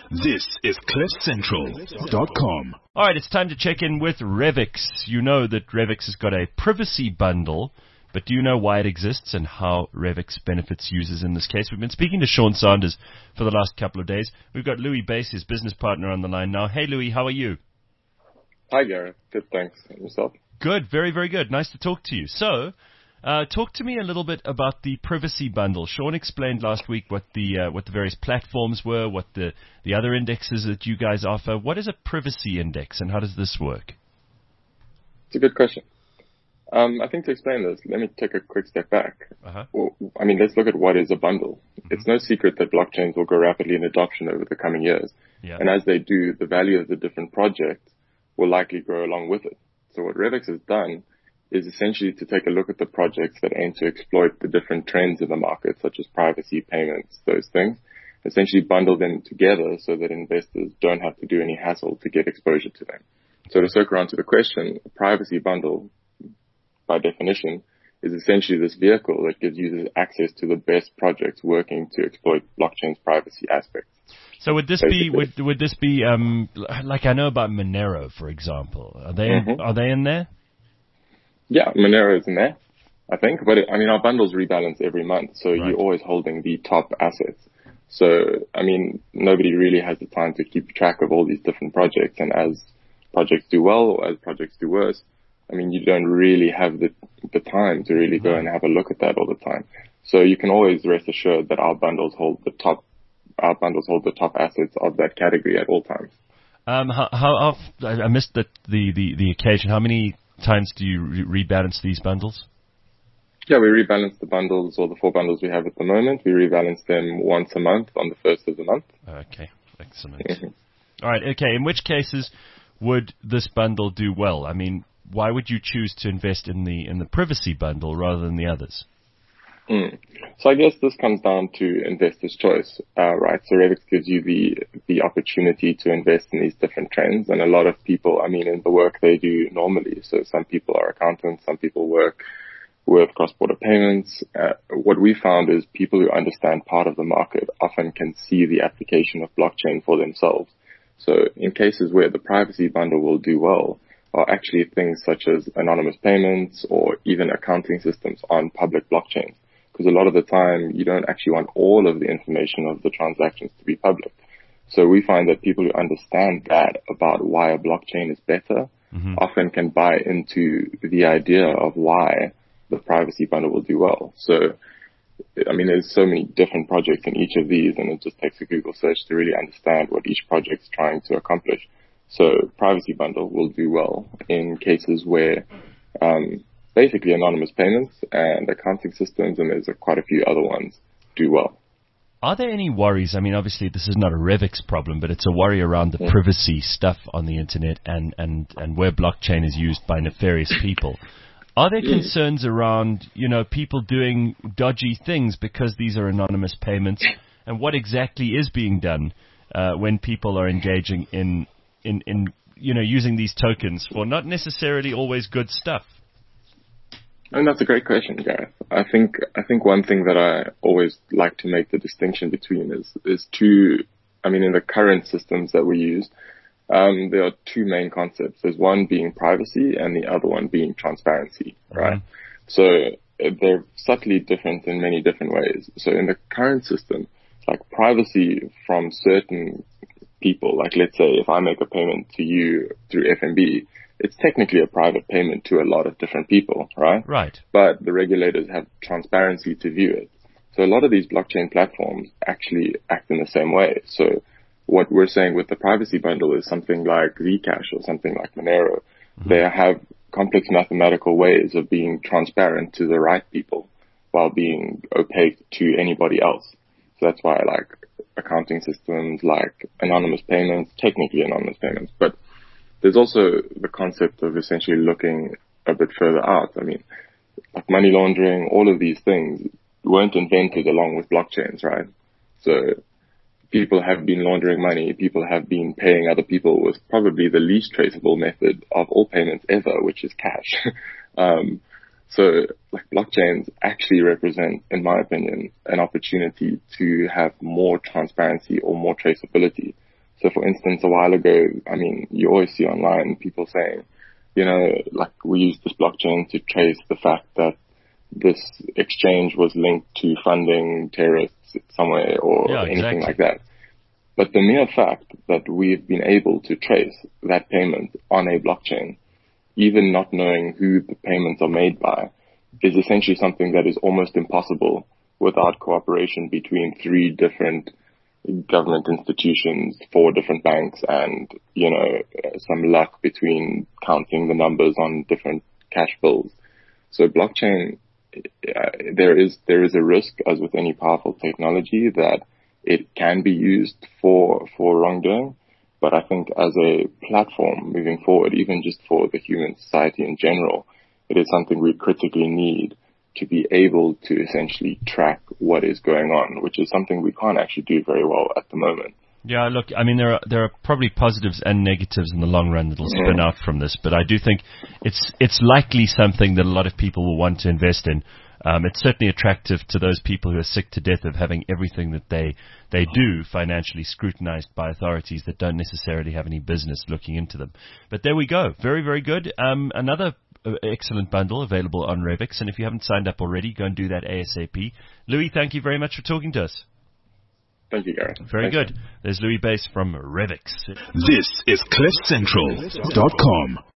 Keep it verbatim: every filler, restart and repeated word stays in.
This is cliff central dot com. All right, it's time to check in with Revix. You know that Revix has got a privacy bundle, but do you know why it exists and how Revix benefits users in this case? We've been speaking to Sean Sanders for the last couple of days. We've got Louis Bass, his business partner, on the line now. Hey, Louis, how are you? Hi, Gareth. Good, thanks. And yourself? Good, very, very good. Nice to talk to you. So, uh, talk to me a little bit about the privacy bundle. Sean explained last week what the uh, what the various platforms were, what the, the other indexes that you guys offer. What is a privacy index, and how does this work? It's a good question. Um, I think to explain this, let me take a quick step back. Uh-huh. Well, I mean, let's look at what is a bundle. Mm-hmm. It's no secret that blockchains will grow rapidly in adoption over the coming years. Yeah. And as they do, the value of the different projects will likely grow along with it. So what Revix has done is essentially to take a look at the projects that aim to exploit the different trends in the market, such as privacy, payments, those things, essentially bundle them together so that investors don't have to do any hassle to get exposure to them. So to circle around to the question, a privacy bundle, by definition, is essentially this vehicle that gives users access to the best projects working to exploit blockchain's privacy aspects. So would this Basically. be would would this be um like I know about Monero, for example? Are they mm-hmm. are they in there? Yeah, Monero is in there, I think. But it, I mean, our bundles rebalance every month, so right. You're always holding the top assets. So I mean, nobody really has the time to keep track of all these different projects, and as projects do well or as projects do worse, I mean, you don't really have the the time to really go and have a look at that all the time. So you can always rest assured that our bundles hold the top, our bundles hold the top assets of that category at all times. Um, how, how I missed the, the, the, the occasion. How many times do you re- rebalance these bundles? Yeah, we rebalance the bundles, or the four bundles we have at the moment. We rebalance them once a month on the first of the month. Okay, excellent. Mm-hmm. All right, okay. In which cases would this bundle do well? I mean, why would you choose to invest in the in the privacy bundle rather than the others? Mm. So I guess this comes down to investor's choice, uh, right? So Revix gives you the the opportunity to invest in these different trends, and a lot of people, I mean, in the work they do normally. So some people are accountants, some people work with cross-border payments. Uh, what we found is people who understand part of the market often can see the application of blockchain for themselves. So in cases where the privacy bundle will do well, are actually things such as anonymous payments or even accounting systems on public blockchains. Because a lot of the time, you don't actually want all of the information of the transactions to be public. So we find that people who understand that about why a blockchain is better mm-hmm. often can buy into the idea of why the privacy bundle will do well. So, I mean, there's so many different projects in each of these, and it just takes a Google search to really understand what each project's trying to accomplish. So privacy bundle will do well in cases where um, basically anonymous payments and accounting systems, and there's a, quite a few other ones, do well. Are there any worries? I mean, obviously this is not a Revix problem, but it's a worry around the yeah. privacy stuff on the internet and, and, and where blockchain is used by nefarious people. Are there concerns around, you know, people doing dodgy things because these are anonymous payments, and what exactly is being done uh, when people are engaging in In, in you know using these tokens for not necessarily always good stuff? And that's a great question, Gareth. I think I think one thing that I always like to make the distinction between is is two. I mean, in the current systems that we use, um, there are two main concepts. There's one being privacy, and the other one being transparency. Right. Mm-hmm. So they're subtly different in many different ways. So in the current system, like privacy from certain people, like let's say if I make a payment to you through F N B, it's technically a private payment to a lot of different people, right? Right. But the regulators have transparency to view it. So a lot of these blockchain platforms actually act in the same way. So what we're saying with the privacy bundle is something like Zcash or something like Monero. Mm-hmm. They have complex mathematical ways of being transparent to the right people while being opaque to anybody else. So that's why I like accounting systems like anonymous payments, technically anonymous payments, but there's also the concept of essentially looking a bit further out. I mean, like money laundering, all of these things weren't invented along with blockchains, right? So people have been laundering money, people have been paying other people with probably the least traceable method of all payments ever, which is cash. um, So like blockchains actually represent, in my opinion, an opportunity to have more transparency or more traceability. So for instance, a while ago, I mean, you always see online people saying, you know, like we use this blockchain to trace the fact that this exchange was linked to funding terrorists somewhere or yeah, anything exactly. like that. But the mere fact that we've been able to trace that payment on a blockchain, even not knowing who the payments are made by, is essentially something that is almost impossible without cooperation between three different government institutions, four different banks, and, you know, some luck between counting the numbers on different cash bills. So blockchain, uh, there is there is a risk, as with any powerful technology, that it can be used for for wrongdoing. But I think as a platform moving forward, even just for the human society in general, it is something we critically need to be able to essentially track what is going on, which is something we can't actually do very well at the moment. Yeah, look, I mean, there are there are probably positives and negatives in the long run that will spin out from this, but I do think it's it's likely something that a lot of people will want to invest in. Um, it's certainly attractive to those people who are sick to death of having everything that they they do financially scrutinized by authorities that don't necessarily have any business looking into them. But there we go. Very, very good. Um, another excellent bundle available on Revix, and if you haven't signed up already, go and do that ASAP. Louis, thank you very much for talking to us. Thank you, Gareth. Very Thanks. good. There's Louis Bass from Revix. This is cliff central dot com.